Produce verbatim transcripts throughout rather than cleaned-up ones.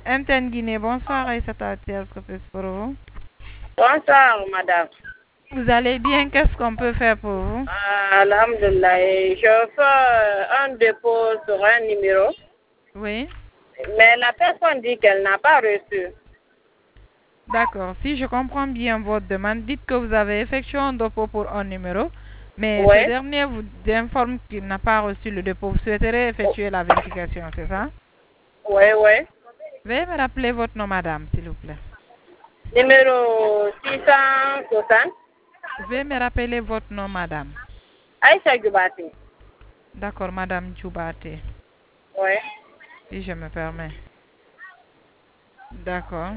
M T N Guinée, bonsoir Aïssata Atias, que peut-ce pour vous? Bonsoir, madame. Vous allez bien? Qu'est-ce qu'on peut faire pour vous? Ah, Alhamdulillah. Je fais un dépôt sur un numéro. Oui. Mais la personne dit qu'elle n'a pas reçu. D'accord. Si je comprends bien votre demande, dites que vous avez effectué un dépôt pour un numéro, mais Oui. ce dernier vous informe qu'il n'a pas reçu le dépôt. Vous souhaiterez effectuer la vérification, c'est ça? Oui, oui. Veuillez me rappeler votre nom, madame, s'il vous plaît. Numéro six cent soixante. Veuillez me rappeler votre nom, madame. Aïcha Djoubati. D'accord, madame Djoubati. Oui. Si je me permets. D'accord.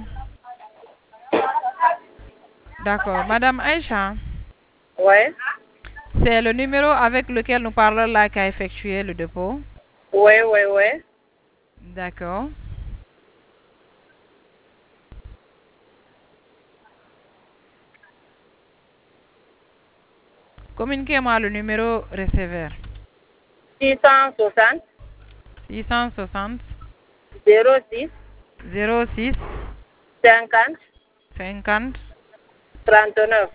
D'accord. Madame Aïcha. Oui. C'est le numéro avec lequel nous parlons là qui a effectué le dépôt? Oui, oui, oui. D'accord. Communiquez-moi le numéro receveur. six cent soixante. six cent soixante. zéro six. zéro six. cinquante. cinquante. trente-neuf.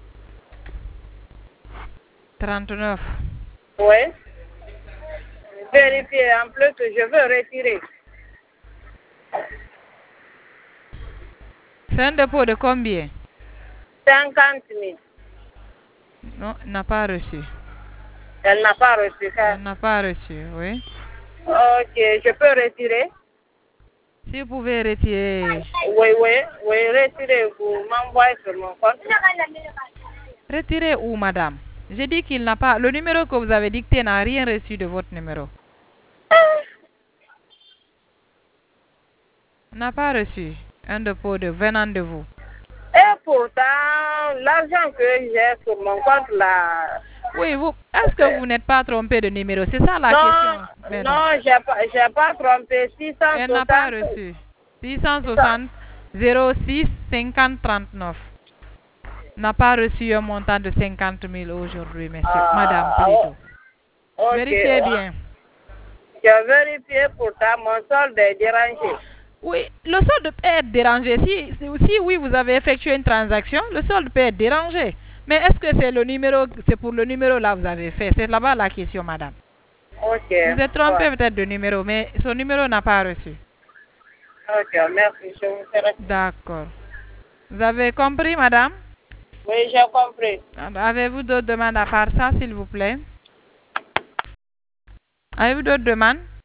trente-neuf. Oui. Vérifiez en plus que je veux retirer. C'est un dépôt de combien? cinquante mille. Non, elle n'a pas reçu. Elle n'a pas reçu ça. Elle n'a pas reçu, oui. Ok, je peux retirer? Si vous pouvez retirer. Oui, oui, oui, retirez, vous m'envoyez sur mon compte. Retirez où, madame? J'ai dit qu'il n'a pas. Le numéro que vous avez dicté n'a rien reçu de votre numéro. N'a pas reçu un dépôt de venant de vous. Et pourtant, l'argent que j'ai sur mon compte là. Oui, vous. Est-ce que vous n'êtes pas trompé de numéro? C'est ça la non, question, madame. Non, j'ai pas, j'ai pas trompé. six cent soixante. Elle n'a pas reçu. six cent soixante zéro six cinquante trente-neuf. N'a pas reçu un montant de cinquante mille aujourd'hui, monsieur. Ah, Madame, plutôt. ok. Vérifiez bien. J'ai vérifié, pourtant mon solde est dérangé. Oui, le solde peut être dérangé. Si, si oui, vous avez effectué une transaction, le solde peut être dérangé. Mais est-ce que c'est le numéro, c'est pour le numéro là que vous avez fait? C'est là-bas la question, madame. Ok. Vous êtes trompé Ouais. peut-être de numéro, mais son numéro n'a pas reçu. Ok, merci. Je vous ferai. D'accord. Vous avez compris, madame? Oui, j'ai compris. Avez-vous d'autres demandes à part ça, s'il vous plaît? Avez-vous d'autres demandes?